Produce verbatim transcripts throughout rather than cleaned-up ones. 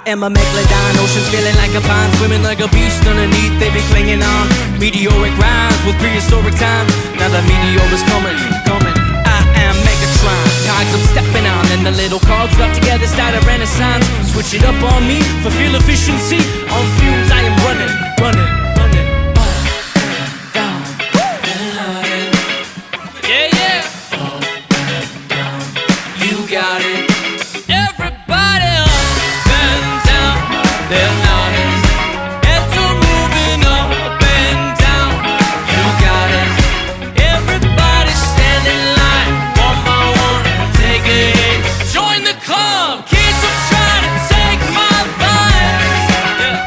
am a megalodon, oceans feeling like a pond, swimming like a beast underneath, they be clinging on. Meteoric rhymes with prehistoric times. Now the meteor is coming, coming. I am Megatron, cogs I'm stepping on, and the little cogs got together, start a renaissance. Switch it up on me for fuel efficiency. On fumes I am running, running, running. Up, down, and yeah, yeah. Up, down, you got it. Everybody up and down, they're nodding. Heads are moving up and down. You got it. Everybody stand in line, one by one, take a hit. Join the club, kids are trying to take my vibe. Yeah.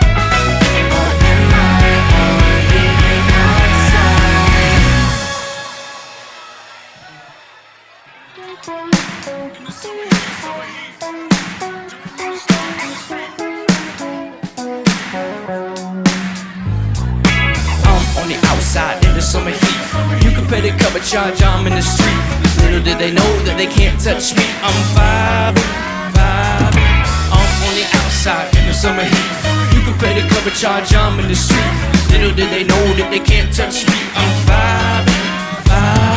I'm on the outside in the summer heat. You can pay the cover charge, I'm in the street. Little did they know that they can't touch me. I'm vibing, vibing. I'm on the outside in the summer heat. You can pay the cover charge, I'm in the street. Little did they know that they can't touch me. I'm vibing, vibing.